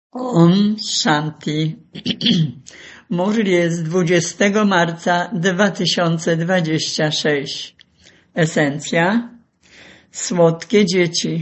Om Shanti. Murli z 20 marca 2026. Esencja. Słodkie dzieci.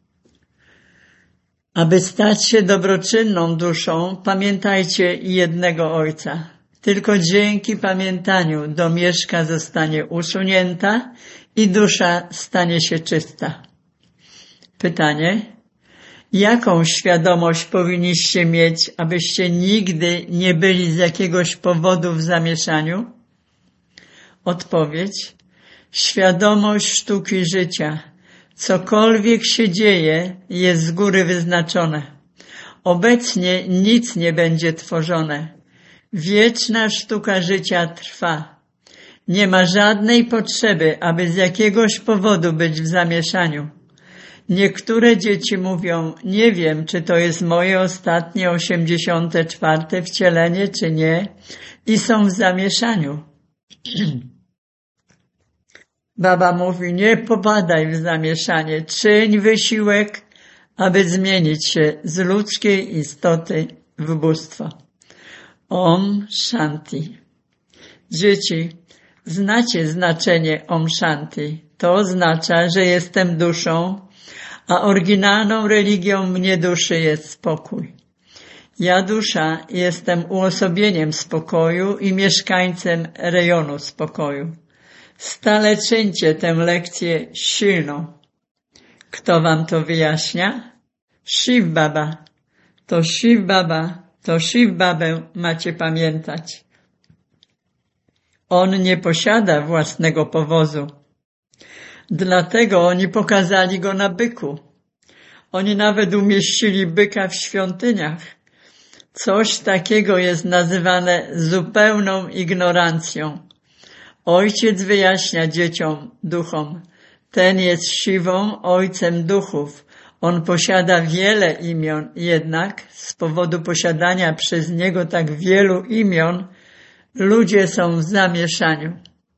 Aby stać się dobroczynną duszą, pamiętajcie jednego Ojca. Tylko dzięki pamiętaniu domieszka zostanie usunięta i dusza stanie się czysta. Pytanie. Jaką świadomość powinniście mieć, abyście nigdy nie byli z jakiegoś powodu w zamieszaniu? Odpowiedź. Świadomość sztuki życia. Cokolwiek się dzieje, jest z góry wyznaczone. Obecnie nic nie będzie tworzone. Wieczna sztuka życia trwa. Nie ma żadnej potrzeby, aby z jakiegoś powodu być w zamieszaniu. Niektóre dzieci mówią, nie wiem, czy to jest moje ostatnie 84. wcielenie, czy nie, i są w zamieszaniu. Baba mówi, nie popadaj w zamieszanie, czyń wysiłek, aby zmienić się z ludzkiej istoty w bóstwo. Om Shanti. Dzieci, znacie znaczenie Om Shanti. To oznacza, że jestem duszą, a oryginalną religią mnie duszy jest spokój. Ja, dusza, jestem uosobieniem spokoju i mieszkańcem rejonu spokoju. Stale czyńcie tę lekcję silną. Kto wam to wyjaśnia? Shiv Baba. To Shiv Baba, to Shiv Babę macie pamiętać. On nie posiada własnego powozu. Dlatego oni pokazali go na byku. Oni nawet umieścili byka w świątyniach. Coś takiego jest nazywane zupełną ignorancją. Ojciec wyjaśnia dzieciom, duchom. Ten jest Siwą, ojcem duchów. On posiada wiele imion, jednak z powodu posiadania przez niego tak wielu imion, ludzie są w zamieszaniu.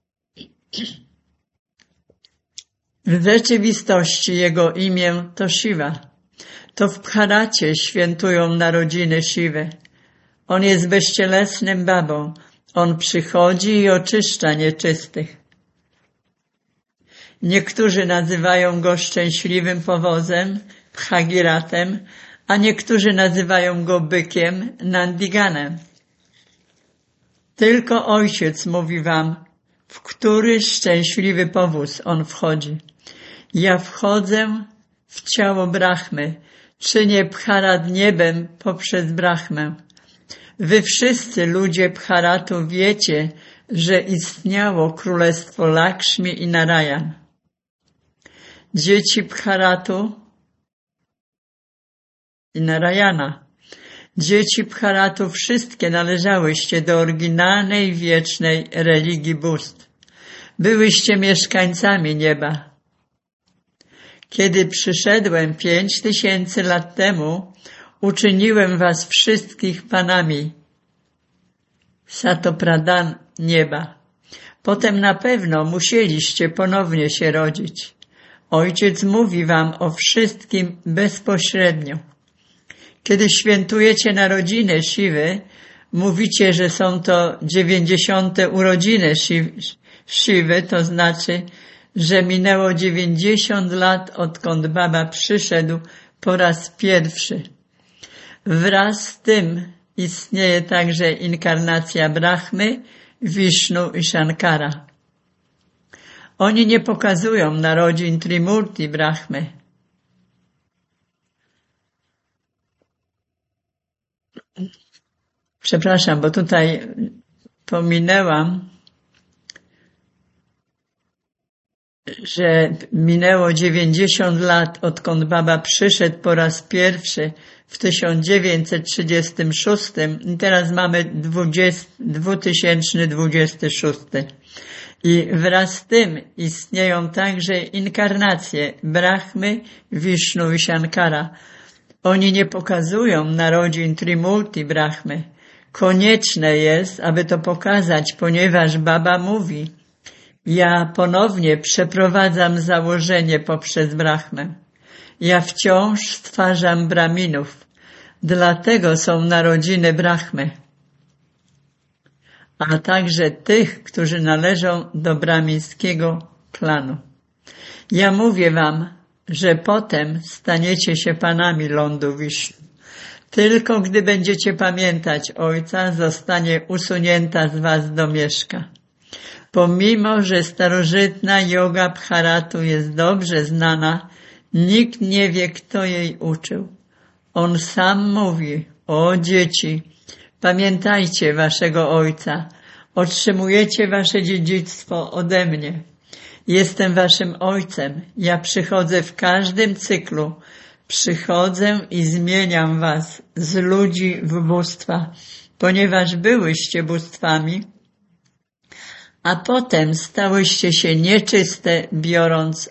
W rzeczywistości jego imię to Siwa. To w Bharacie świętują narodziny Siwy. On jest bezcielesnym babą. On przychodzi i oczyszcza nieczystych. Niektórzy nazywają go szczęśliwym powozem, Bhagiratem, a niektórzy nazywają go bykiem, Nandiganem. Tylko Ojciec mówi wam, w który szczęśliwy powóz on wchodzi. Ja wchodzę w ciało Brahmy, czynię Bharat niebem poprzez Brahmę. Wy wszyscy ludzie Bharatu wiecie, że istniało królestwo Lakshmi i Narayan. Dzieci Bharatu i Narayana. Dzieci Bharatu wszystkie należałyście do oryginalnej, wiecznej religii bóstw. Byłyście mieszkańcami nieba. Kiedy przyszedłem 5000 lat temu, uczyniłem was wszystkich panami Satopradan nieba. Potem na pewno musieliście ponownie się rodzić. Ojciec mówi wam o wszystkim bezpośrednio. Kiedy świętujecie narodziny Siwy, mówicie, że są to 90. urodziny Siwy, to znaczy, że minęło 90 lat, odkąd Baba przyszedł po raz pierwszy. Wraz z tym istnieje także inkarnacja Brahmy, Wisznu i Shankara. Oni nie pokazują narodzin Trimurti Brahmy. Przepraszam, bo tutaj pominęłam, że minęło 90 lat, odkąd Baba przyszedł po raz pierwszy w 1936 i teraz mamy 2026. I wraz z tym istnieją także inkarnacje Brahmy, Wisznu i Shankara. Oni nie pokazują narodzin Trimurti Brahmy. Konieczne jest, aby to pokazać, ponieważ Baba mówi, ja ponownie przeprowadzam założenie poprzez Brahmę. Ja wciąż stwarzam Brahminów. Dlatego są narodziny Brahmy, a także tych, którzy należą do brahmińskiego klanu. Ja mówię wam, że potem staniecie się panami lądu Wisznu. Tylko gdy będziecie pamiętać Ojca, zostanie usunięta z was domieszka. Pomimo, że starożytna joga Bharatu jest dobrze znana, nikt nie wie, kto jej uczył. On sam mówi: o dzieci, pamiętajcie waszego Ojca, otrzymujecie wasze dziedzictwo ode mnie. Jestem waszym Ojcem, ja przychodzę w każdym cyklu, przychodzę i zmieniam was z ludzi w bóstwa, ponieważ byłyście bóstwami, a potem stałyście się nieczyste, biorąc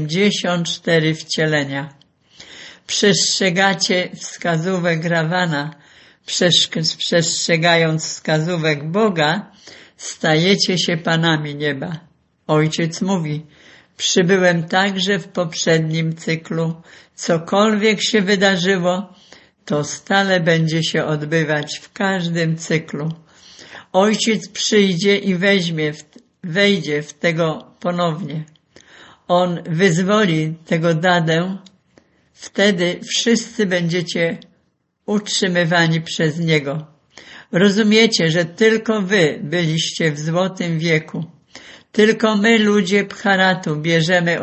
84 wcielenia. Przestrzegacie wskazówek Ravana, przestrzegając wskazówek Boga, stajecie się panami nieba. Ojciec mówi: przybyłem także w poprzednim cyklu. Cokolwiek się wydarzyło, to stale będzie się odbywać w każdym cyklu. Ojciec przyjdzie i wejdzie w tego ponownie. On wyzwoli tego dadę. Wtedy wszyscy będziecie utrzymywani przez Niego. Rozumiecie, że tylko wy byliście w złotym wieku. Tylko my, ludzie Bharatu, bierzemy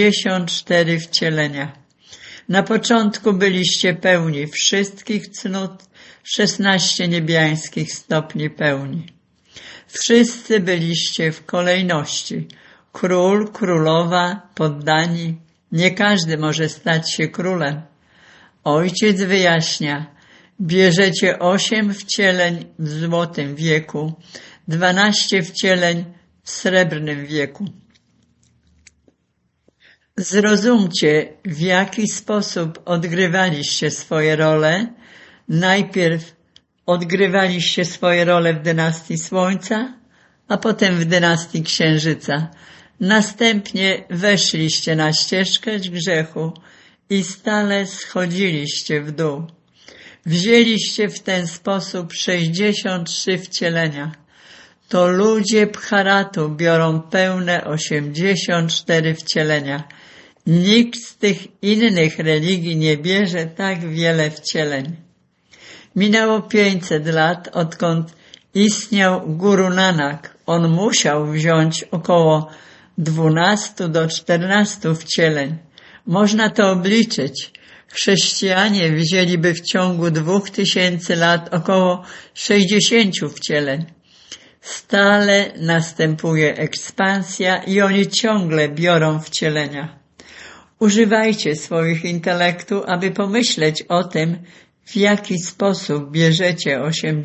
84 wcielenia. Na początku byliście pełni wszystkich cnót, 16 niebiańskich stopni pełni. Wszyscy byliście w kolejności. Król, królowa, poddani. Nie każdy może stać się królem. Ojciec wyjaśnia: bierzecie 8 wcieleń w złotym wieku, 12 wcieleń w srebrnym wieku. Zrozumcie, w jaki sposób odgrywaliście swoje role. Najpierw odgrywaliście swoje role w dynastii Słońca, a potem w dynastii Księżyca. Następnie weszliście na ścieżkę grzechu i stale schodziliście w dół. Wzięliście w ten sposób 63 wcielenia. To ludzie Bharatu biorą pełne 84 wcielenia. Nikt z tych innych religii nie bierze tak wiele wcieleń. Minęło 500 lat, odkąd istniał Guru Nanak. On musiał wziąć około 12 do 14 wcieleń. Można to obliczyć. Chrześcijanie wzięliby w ciągu 2000 lat około 60 wcieleń. Stale następuje ekspansja i oni ciągle biorą wcielenia. Używajcie swoich intelektu, aby pomyśleć o tym, w jaki sposób bierzecie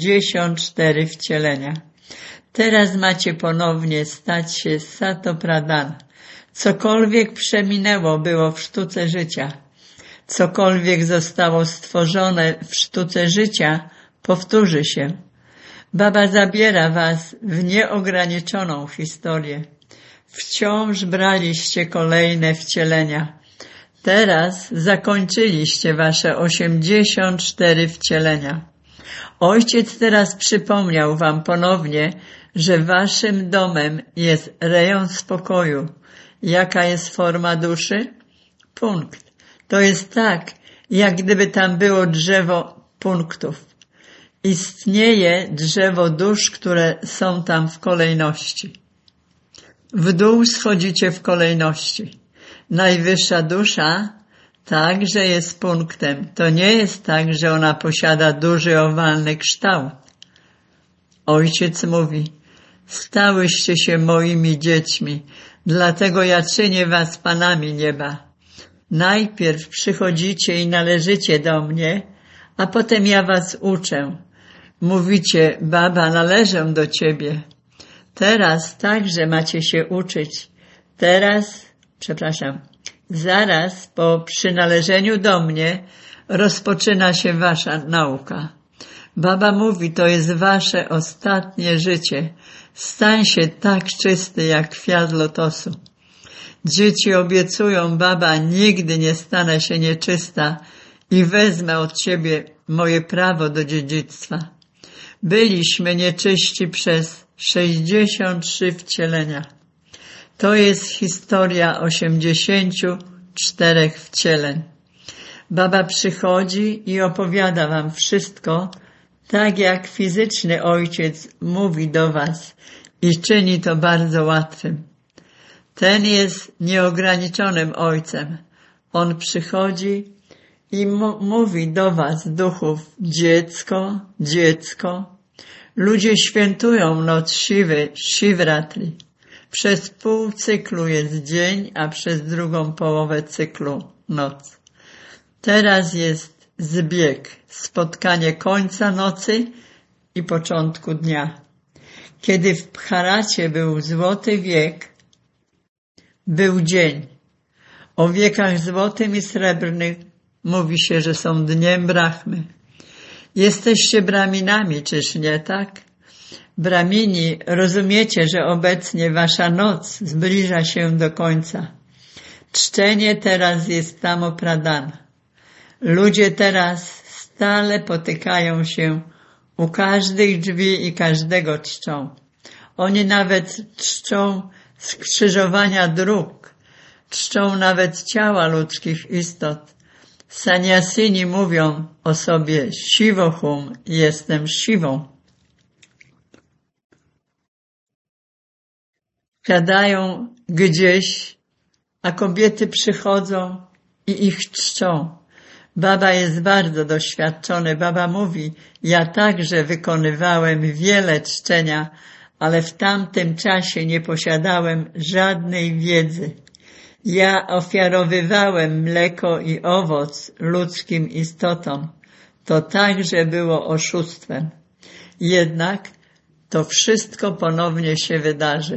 84 wcielenia. Teraz macie ponownie stać się Satopradhan. Cokolwiek przeminęło było w sztuce życia. Cokolwiek zostało stworzone w sztuce życia, powtórzy się. Baba zabiera was w nieograniczoną historię. Wciąż braliście kolejne wcielenia. Teraz zakończyliście wasze 84 wcielenia. Ojciec teraz przypomniał wam ponownie, że waszym domem jest rejon spokoju. Jaka jest forma duszy? Punkt. To jest tak, jak gdyby tam było drzewo punktów. Istnieje drzewo dusz, które są tam w kolejności. W dół schodzicie w kolejności. Najwyższa dusza także jest punktem. To nie jest tak, że ona posiada duży, owalny kształt. Ojciec mówi: stałyście się moimi dziećmi, dlatego ja czynię was panami nieba. Najpierw przychodzicie i należycie do mnie, a potem ja was uczę. Mówicie: Baba, należę do ciebie. Teraz także macie się uczyć. Zaraz po przynależeniu do mnie rozpoczyna się wasza nauka. Baba mówi: to jest wasze ostatnie życie. Stań się tak czysty jak kwiat lotosu. Dzieci obiecują: Baba, nigdy nie stanę się nieczysta i wezmę od ciebie moje prawo do dziedzictwa. Byliśmy nieczyści przez 63 wcielenia. To jest historia 84 wcieleń. Baba przychodzi i opowiada wam wszystko, tak jak fizyczny ojciec mówi do was i czyni to bardzo łatwym. Ten jest nieograniczonym ojcem. On przychodzi i mówi do was, duchów, dziecko, dziecko. Ludzie świętują noc siwy, Shivratri. Przez pół cyklu jest dzień, a przez drugą połowę cyklu noc. Teraz jest zbieg, spotkanie końca nocy i początku dnia. Kiedy w Bharacie był złoty wiek, był dzień. O wiekach złotym i srebrnych mówi się, że są dniem Brahmy. Jesteście braminami, czyż nie tak? Bramini, rozumiecie, że obecnie wasza noc zbliża się do końca. Czczenie teraz jest Tamopradana. Ludzie teraz stale potykają się u każdych drzwi i każdego czczą. Oni nawet czczą skrzyżowania dróg, czczą nawet ciała ludzkich istot. Saniasini mówią o sobie Shivohum, jestem Siwą. Siadają gdzieś, a kobiety przychodzą i ich czczą. Baba jest bardzo doświadczony. Baba mówi, ja także wykonywałem wiele czczenia, ale w tamtym czasie nie posiadałem żadnej wiedzy. Ja ofiarowywałem mleko i owoc ludzkim istotom. To także było oszustwem. Jednak to wszystko ponownie się wydarzy.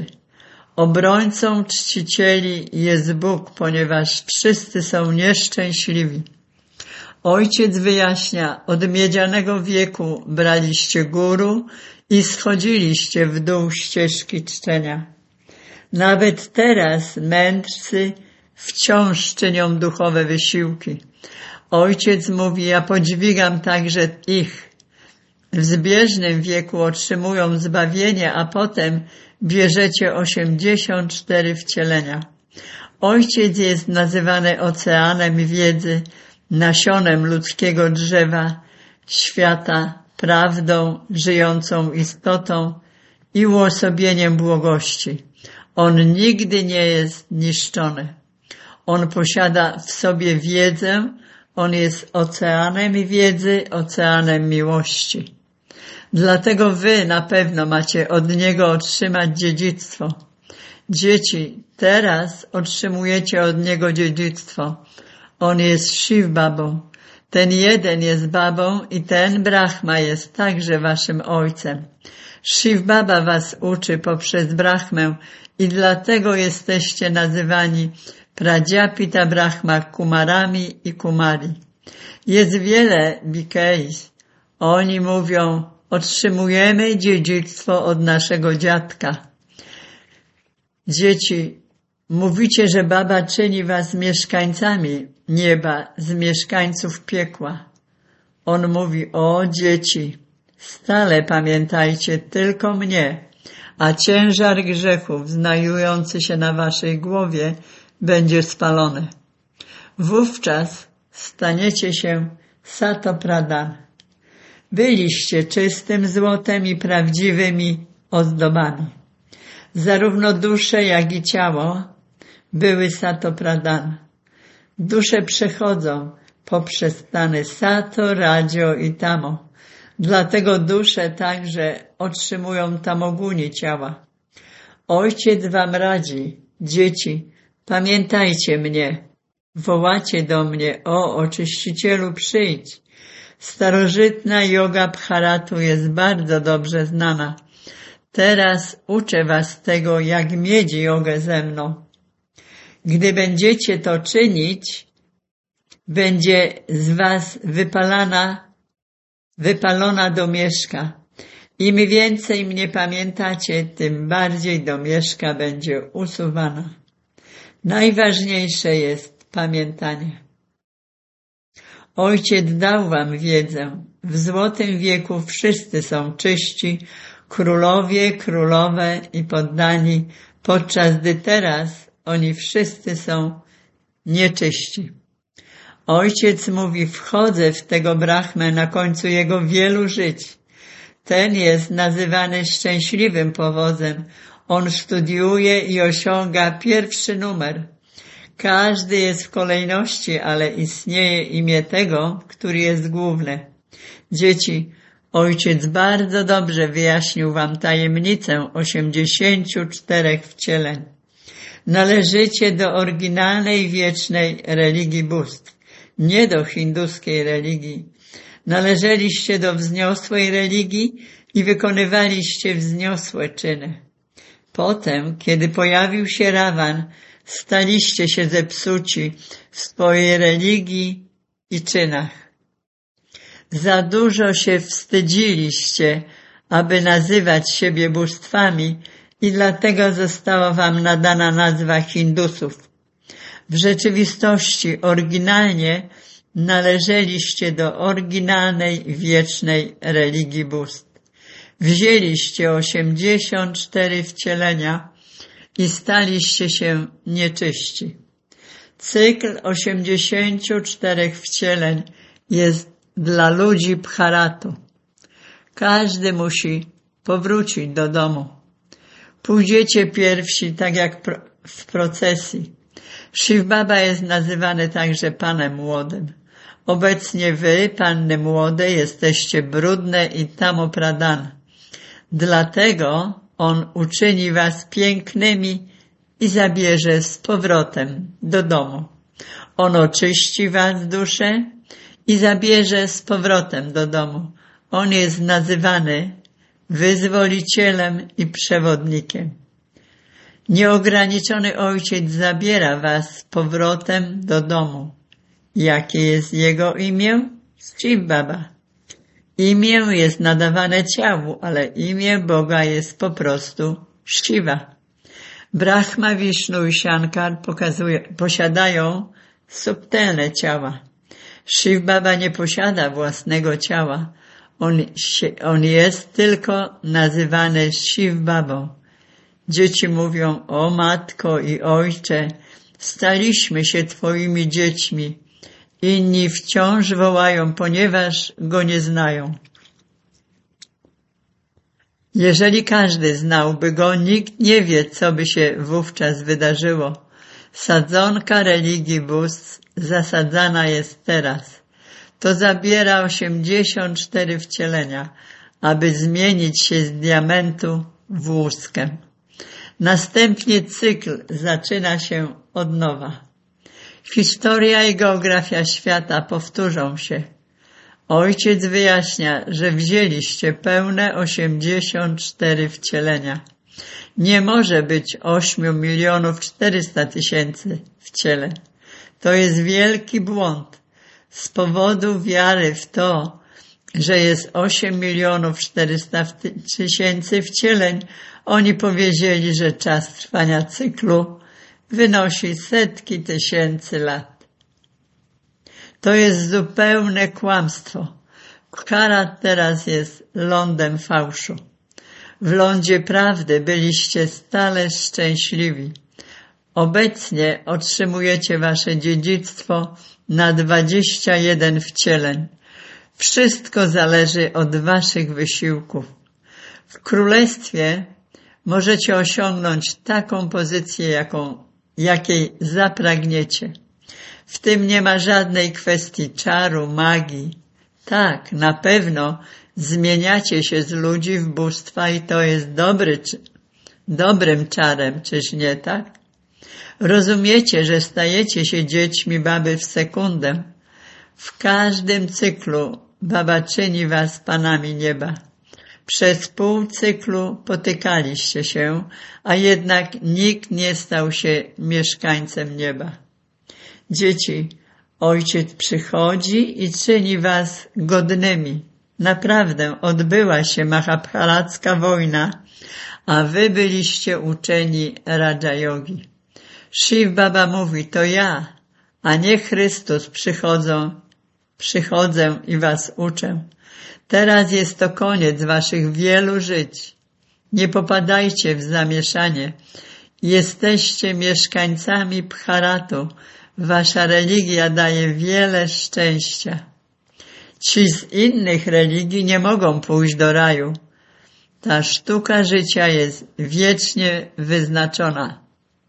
Obrońcą czcicieli jest Bóg, ponieważ wszyscy są nieszczęśliwi. Ojciec wyjaśnia, od miedzianego wieku braliście guru i schodziliście w dół ścieżki czczenia. Nawet teraz mędrcy wciąż czynią duchowe wysiłki. Ojciec mówi, ja podźwigam także ich. W zbieżnym wieku otrzymują zbawienie, a potem bierzecie 84 wcielenia. Ojciec jest nazywany oceanem wiedzy, nasionem ludzkiego drzewa, świata, prawdą, żyjącą istotą i uosobieniem błogości. On nigdy nie jest niszczony. On posiada w sobie wiedzę, on jest oceanem wiedzy, oceanem miłości. Dlatego wy na pewno macie od niego otrzymać dziedzictwo. Dzieci, teraz otrzymujecie od niego dziedzictwo. On jest Shiv Babą. Ten jeden jest babą i ten Brahma jest także waszym ojcem. Shiv Baba was uczy poprzez Brahmę i dlatego jesteście nazywani Prajapita Brahma Kumarami i Kumari. Jest wiele Bikeis. Oni mówią, otrzymujemy dziedzictwo od naszego dziadka. Dzieci, mówicie, że Baba czyni was mieszkańcami nieba, z mieszkańców piekła. On mówi, o dzieci, stale pamiętajcie tylko mnie, a ciężar grzechów znajdujący się na waszej głowie będzie spalony. Wówczas staniecie się Satopradana. Byliście czystym złotem i prawdziwymi ozdobami. Zarówno dusze, jak i ciało były Satopradana. Dusze przechodzą poprzez stany Sato, Radio i Tamo. Dlatego dusze także otrzymują tamoguni ciała. Ojciec wam radzi, dzieci, pamiętajcie mnie. Wołacie do mnie, o oczyścicielu, przyjdź. Starożytna joga Bharatu jest bardzo dobrze znana. Teraz uczę was tego, jak mieć jogę ze mną. Gdy będziecie to czynić, będzie z was wypalona domieszka. Im więcej mnie pamiętacie, tym bardziej domieszka będzie usuwana. Najważniejsze jest pamiętanie. Ojciec dał wam wiedzę. W złotym wieku wszyscy są czyści, królowie, królowe i poddani, podczas gdy teraz oni wszyscy są nieczyści. Ojciec mówi, wchodzę w tego Brahmę na końcu jego wielu żyć. Ten jest nazywany szczęśliwym powozem. On studiuje i osiąga pierwszy numer. Każdy jest w kolejności, ale istnieje imię tego, który jest główny. Dzieci, Ojciec bardzo dobrze wyjaśnił wam tajemnicę 84 wcieleń. Należycie do oryginalnej, wiecznej religii bóstw, nie do hinduskiej religii. Należeliście do wzniosłej religii i wykonywaliście wzniosłe czyny. Potem, kiedy pojawił się Rawan, staliście się zepsuci w swojej religii i czynach. Za dużo się wstydziliście, aby nazywać siebie bóstwami i dlatego została wam nadana nazwa Hindusów. W rzeczywistości oryginalnie należeliście do oryginalnej, wiecznej religii bóstw. Wzięliście 84 wcielenia i staliście się nieczyści. Cykl 84 wcieleń jest dla ludzi bharatu. Każdy musi powrócić do domu. Pójdziecie pierwsi, tak jak w procesji. Shiv Baba jest nazywany także Panem Młodym. Obecnie wy, panny młode, jesteście brudne i tamopradan. Dlatego on uczyni was pięknymi i zabierze z powrotem do domu. On oczyści was duszę i zabierze z powrotem do domu. On jest nazywany wyzwolicielem i przewodnikiem. Nieograniczony Ojciec zabiera was z powrotem do domu. Jakie jest jego imię? Shiv Baba. Imię jest nadawane ciału, ale imię Boga jest po prostu Shiva. Brahma, Wisznu i Shankar posiadają subtelne ciała. Shiv Baba nie posiada własnego ciała. On jest tylko nazywany Shiv Babą. Dzieci mówią, o matko i ojcze, staliśmy się twoimi dziećmi. Inni wciąż wołają, ponieważ go nie znają. Jeżeli każdy znałby go, nikt nie wie, co by się wówczas wydarzyło. Sadzonka religii bóstw zasadzana jest teraz. To zabiera 84 wcielenia, aby zmienić się z diamentu w łuskę. Następnie cykl zaczyna się od nowa. Historia i geografia świata powtórzą się. Ojciec wyjaśnia, że wzięliście pełne 84 wcielenia. Nie może być 8 400 000 wcieleń. To jest wielki błąd. Z powodu wiary w to, że jest 8 400 000 wcieleń, oni powiedzieli, że czas trwania cyklu wynosi setki tysięcy lat. To jest zupełne kłamstwo. Bharat teraz jest lądem fałszu. W lądzie prawdy byliście stale szczęśliwi. Obecnie otrzymujecie wasze dziedzictwo na 21 wcieleń. Wszystko zależy od waszych wysiłków. W królestwie możecie osiągnąć taką pozycję, jakiej zapragniecie. W tym nie ma żadnej kwestii czaru, magii. Tak, na pewno zmieniacie się z ludzi w bóstwa i to jest dobrym czarem, czyż nie tak? Rozumiecie, że stajecie się dziećmi Baby w sekundę. W każdym cyklu Baba czyni was panami nieba. Przez pół cyklu potykaliście się, a jednak nikt nie stał się mieszkańcem nieba. Dzieci, Ojciec przychodzi i czyni was godnymi. Naprawdę odbyła się Mahabharacka wojna, a wy byliście uczeni Raja Yogi. Shiv Baba mówi, to ja, a nie Chrystus przychodzą przychodzę i was uczę. Teraz jest to koniec waszych wielu żyć. Nie popadajcie w zamieszanie. Jesteście mieszkańcami Bharatu. Wasza religia daje wiele szczęścia. Ci z innych religii nie mogą pójść do raju. Ta sztuka życia jest wiecznie wyznaczona.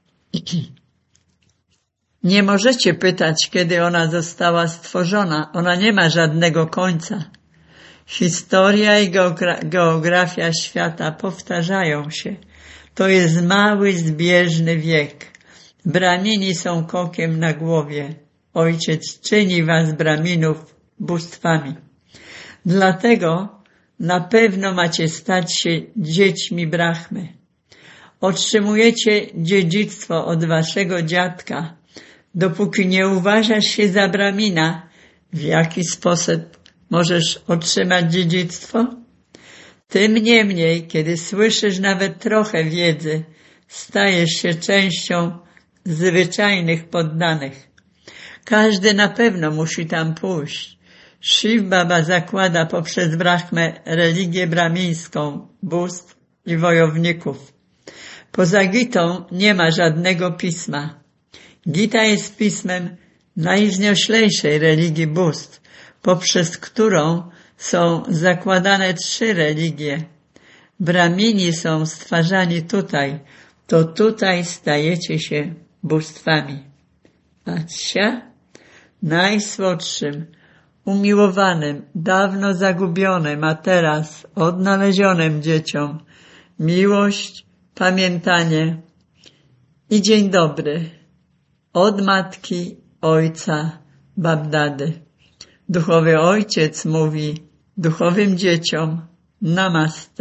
Nie możecie pytać, kiedy ona została stworzona. Ona nie ma żadnego końca. Historia i geografia świata powtarzają się. To jest mały, zbieżny wiek. Bramini są kokiem na głowie. Ojciec czyni was braminów bóstwami. Dlatego na pewno macie stać się dziećmi Brahmy. Otrzymujecie dziedzictwo od waszego dziadka. Dopóki nie uważasz się za bramina, w jaki sposób możesz otrzymać dziedzictwo? Tym niemniej, kiedy słyszysz nawet trochę wiedzy, stajesz się częścią zwyczajnych poddanych. Każdy na pewno musi tam pójść. Shiv Baba zakłada poprzez Brahmę religię brahmińską, bóstw i wojowników. Poza Gitą nie ma żadnego pisma. Gita jest pismem najwznioślejszej religii bóstw, poprzez którą są zakładane 3 religie. Brahmini są stwarzani tutaj, to tutaj stajecie się bóstwami. Patrzcie, najsłodszym, umiłowanym, dawno zagubionym, a teraz odnalezionym dzieciom miłość, pamiętanie i dzień dobry od matki, ojca, Babdady. Duchowy ojciec mówi duchowym dzieciom namaste.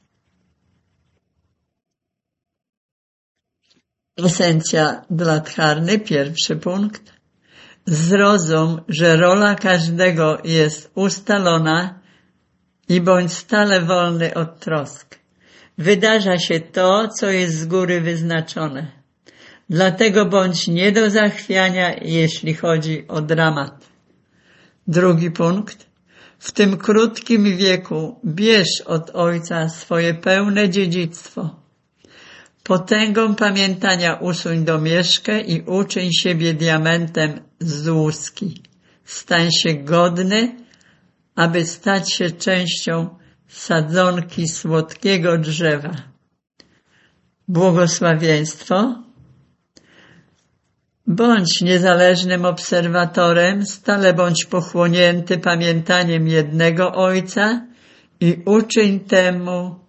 Esencja dla dharny, 1. punkt. Zrozum, że rola każdego jest ustalona i bądź stale wolny od trosk. Wydarza się to, co jest z góry wyznaczone. Dlatego bądź nie do zachwiania, jeśli chodzi o dramat. 2. punkt. W tym krótkim wieku bierz od ojca swoje pełne dziedzictwo. Potęgą pamiętania usuń domieszkę i uczyń siebie diamentem z łuski. Stań się godny, aby stać się częścią sadzonki słodkiego drzewa. Błogosławieństwo. Bądź niezależnym obserwatorem, stale bądź pochłonięty pamiętaniem jednego Ojca i uczyń temu,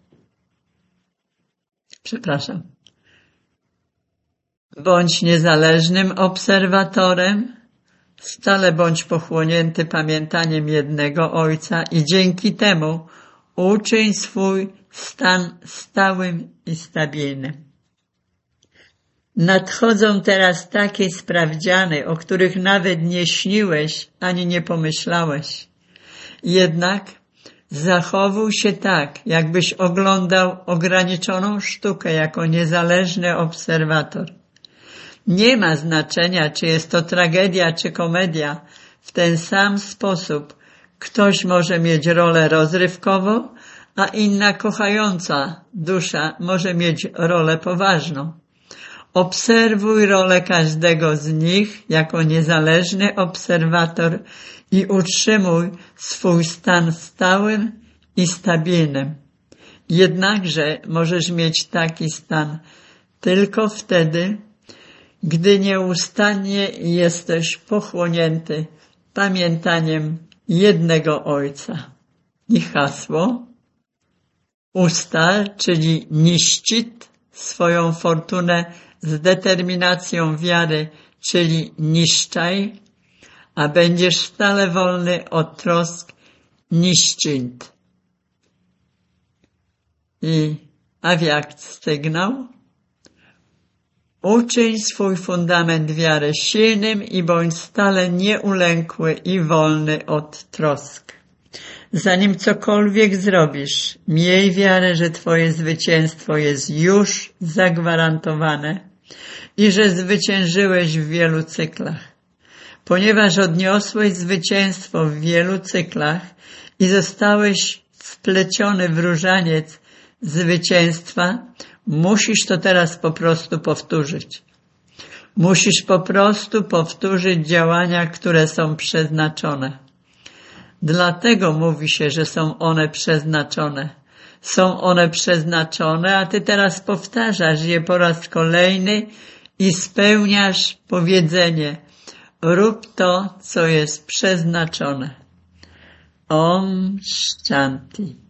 bądź niezależnym obserwatorem, stale bądź pochłonięty pamiętaniem jednego Ojca i dzięki temu uczyń swój stan stałym i stabilnym. Nadchodzą teraz takie sprawdziany, o których nawet nie śniłeś ani nie pomyślałeś. Jednak zachowuj się tak, jakbyś oglądał ograniczoną sztukę jako niezależny obserwator. Nie ma znaczenia, czy jest to tragedia, czy komedia. W ten sam sposób ktoś może mieć rolę rozrywkową, a inna kochająca dusza może mieć rolę poważną. Obserwuj rolę każdego z nich jako niezależny obserwator i utrzymuj swój stan stałym i stabilnym. Jednakże możesz mieć taki stan tylko wtedy, gdy nieustannie jesteś pochłonięty pamiętaniem jednego Ojca. I hasło: ustal, czyli niszczyt swoją fortunę z determinacją wiary, czyli niszczaj, a będziesz stale wolny od trosk, niszczynt. I awiakt sygnał: uczyń swój fundament wiary silnym i bądź stale nieulękły i wolny od trosk. Zanim cokolwiek zrobisz, miej wiarę, że twoje zwycięstwo jest już zagwarantowane i że zwyciężyłeś w wielu cyklach. Ponieważ odniosłeś zwycięstwo w wielu cyklach i zostałeś wpleciony w różaniec zwycięstwa, musisz to teraz po prostu powtórzyć. Musisz po prostu powtórzyć działania, które są przeznaczone. Dlatego mówi się, że są one przeznaczone. Są one przeznaczone, a ty teraz powtarzasz je po raz kolejny i spełniasz powiedzenie: rób to, co jest przeznaczone. Om Shanti.